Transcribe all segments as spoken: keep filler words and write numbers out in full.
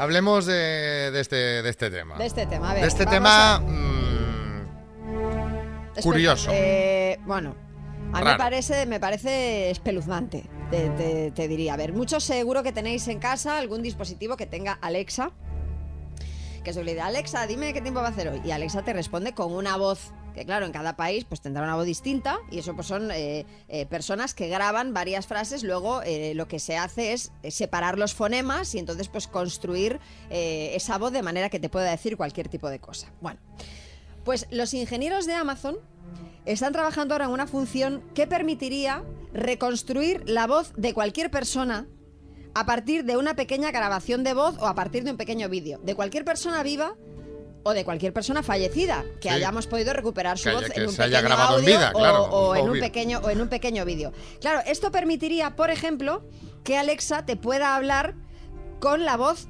Hablemos de, de, este, de este tema. De este tema, a ver. De este tema a... mmm, curioso. Eh, bueno, a mí me Raro. parece, me parece espeluznante, te, te, te diría. A ver, muchos seguro que tenéis en casa algún dispositivo que tenga Alexa, que es le dice, Alexa, dime qué tiempo va a hacer hoy. Y Alexa te responde con una voz, que claro, en cada país pues tendrá una voz distinta, y eso pues son eh, eh, personas que graban varias frases, luego eh, lo que se hace es separar los fonemas y entonces pues construir eh, esa voz de manera que te pueda decir cualquier tipo de cosa. Bueno, pues los ingenieros de Amazon están trabajando ahora en una función que permitiría reconstruir la voz de cualquier persona a partir de una pequeña grabación de voz o a partir de un pequeño vídeo, de cualquier persona viva o de cualquier persona fallecida que Sí. hayamos podido recuperar su Que voz haya- en que un se haya pequeño grabado en audio vida, o, claro, o en un obvio. pequeño o en un pequeño vídeo. Claro, esto permitiría, por ejemplo, que Alexa te pueda hablar con la voz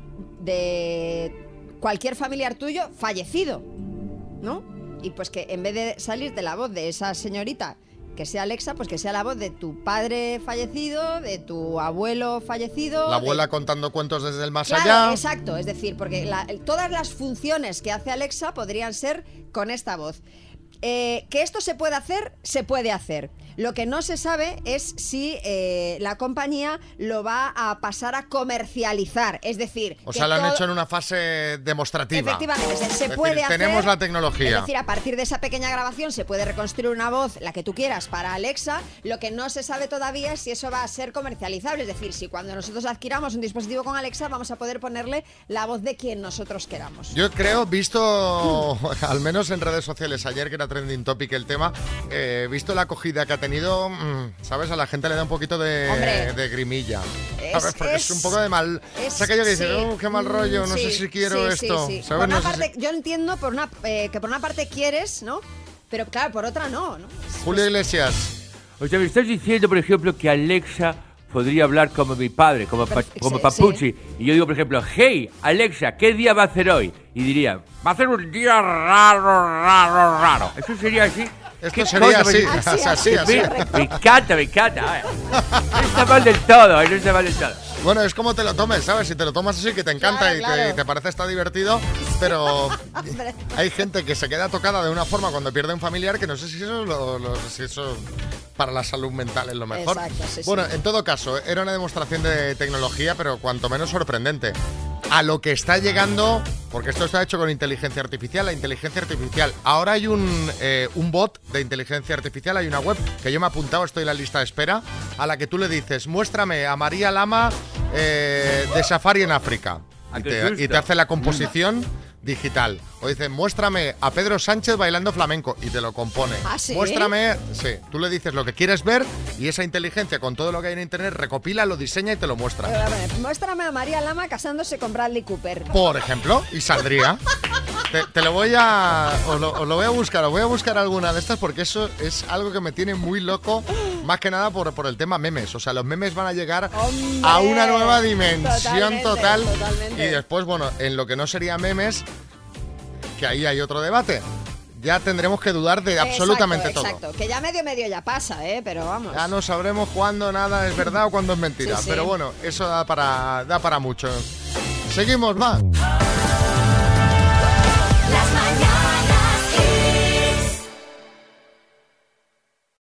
de cualquier familiar tuyo fallecido, ¿no? Y pues que en vez de salirte la voz de esa señorita que sea Alexa, pues que sea la voz de tu padre fallecido, de tu abuelo fallecido. La de- abuela contando cuentos desde el más Claro, allá. exacto, es decir, porque la- todas las funciones que hace Alexa podrían ser con esta voz. Eh, que esto se puede hacer, se puede hacer. Lo que no se sabe es si eh, la compañía lo va a pasar a comercializar, es decir... O que sea, lo han todo- hecho en una fase demostrativa. Efectivamente, se, se Es decir, puede hacer. tenemos la tecnología. Es decir, a partir de esa pequeña grabación se puede reconstruir una voz, la que tú quieras, para Alexa. Lo que no se sabe todavía es si eso va a ser comercializable. Es decir, si cuando nosotros adquiramos un dispositivo con Alexa vamos a poder ponerle la voz de quien nosotros queramos. Yo creo, visto, al menos en redes sociales ayer, que era trending topic el tema, eh, visto la acogida que ha tenido, mmm, ¿sabes? A la gente le da un poquito de, Hombre, de grimilla. es- ¿Sabes? Porque es, es- un poco de mal. Es, Es aquello que dice, sí, oh, qué mal rollo, no sí, sé si quiero sí, sí, esto. sí. ¿Sabes? Por una No sé parte, si- yo entiendo por una, eh, que por una parte quieres, ¿no? Pero claro, por otra no, ¿no? Julio Iglesias. O sea, me estás diciendo, por ejemplo, que Alexa podría hablar como mi padre, como, pa- Perfe- como sí, Papuchi. Y yo digo, por ejemplo, hey, Alexa, ¿qué día va a hacer hoy? Y diría, va a ser un día raro, raro, raro. ¿Eso sería así? Esto ¿Qué sería cosa me- así, Así, así, así. Me, me encanta, me encanta. A ver. No está mal del todo, eh, no está mal del todo. Bueno, es como te lo tomes, ¿sabes? Si te lo tomas así, que te encanta Claro, y, claro. Te, y te parece está divertido, pero Hombre. hay gente que se queda tocada de una forma cuando pierde un familiar que no sé si eso, lo- lo- si eso para la salud mental es lo mejor. Exacto, sí, sí. Bueno, en todo caso, era una demostración de tecnología, pero cuanto menos sorprendente. A lo que está llegando, porque esto está hecho con inteligencia artificial, la inteligencia artificial. Ahora hay un, eh, un bot de inteligencia artificial, hay una web que yo me he apuntado, estoy en la lista de espera, a la que tú le dices, muéstrame a María Lama eh, de safari en África. Ah, Y qué te, susto. y te hace la composición digital. O dice, muéstrame a Pedro Sánchez bailando flamenco y te lo compone. ¿Ah, sí? Muéstrame, sí, tú le dices lo que quieres ver y esa inteligencia con todo lo que hay en internet recopila, lo diseña y te lo muestra. Pero, a ver, muéstrame a María Lama casándose con Bradley Cooper. Por ejemplo, y saldría. Te, te lo voy a. Os lo, os lo voy a buscar, os voy a buscar alguna de estas porque eso es algo que me tiene muy loco, más que nada por, por el tema memes. O sea, los memes van a llegar ¡Hombre! a una nueva dimensión Totalmente, total. totalmente. Y después, bueno, en lo que no sería memes, que ahí hay otro debate. Ya tendremos que dudar de absolutamente exacto, todo. Exacto, que ya medio medio ya pasa, ¿eh? Pero vamos. Ya no sabremos cuándo nada es verdad o cuándo es mentira. Sí, sí. Pero bueno, eso da para, da para mucho. Seguimos, va.